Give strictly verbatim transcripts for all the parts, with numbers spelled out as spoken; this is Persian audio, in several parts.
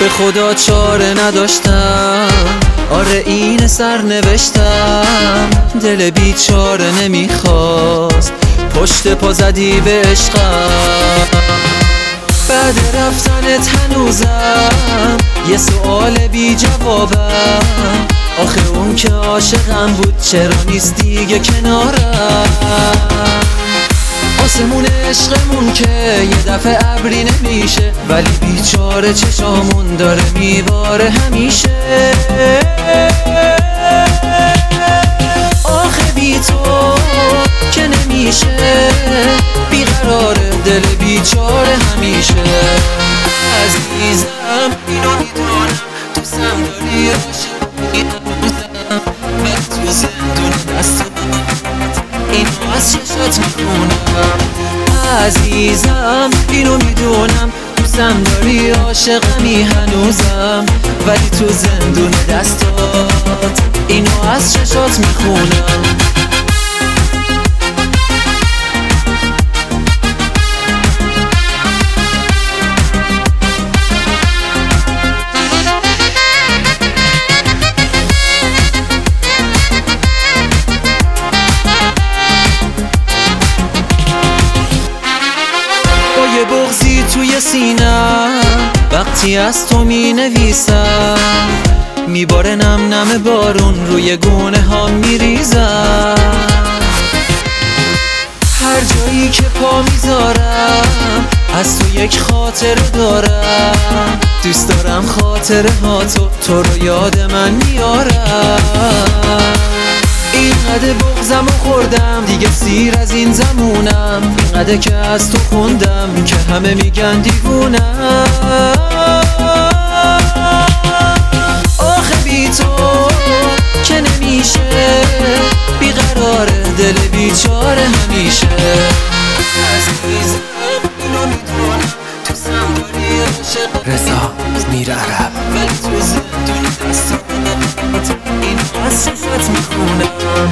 به خدا چاره نداشتم، آره این سر نوشتم. دل بیچاره نمیخواست، پشت پا زدی به عشقم. بعد رفتنت هنوزم یه سؤال بی جوابم، آخه اون که عاشقم بود چرا نیست دیگه کنارم؟ آسمون عشقمون که یه دفعه ابری نمیشه، ولی بیچاره چشامون داره میباره همیشه. آخه بی تو که نمیشه، بیقراره دل بیچاره همیشه. عزیزم اینو میدونم دوستم داری، عاشقی هنوزم ولی تو زندون دستم اینو از چشات میخونم. عزیزم اینو میدونم دوستم داری، عاشقمی هنوزم ولی تو زندون دستات اینو از چشات میخونم. یه بغضی توی سینم وقتی از تو می نویسم، میباره نم نم بارون روی گونه ها میریزم. هر جایی که پا میذارم از تو یک خاطره دارم، دوست دارم خاطره ها تو تو رو یاد من میارم. اینقدر بغضم و خوردم دیگه سیر از این زمونم، اینقدر که از تو خوندم که همه میگن دیوونم. آخه بی تو که نمیشه، بیقراره دل بیچاره همیشه. عزیزم اینو میدونم دوستم داری، عاشق رضا میر عرب ولی تو زندون دستم اینو از چشات میخونم.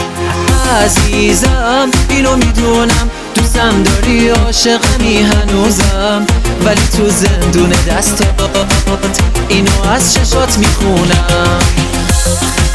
عزیزم اینو میدونم دوستم داری، عاشقمی هنوزم ولی تو زندون دستات اینو از چشات میخونم.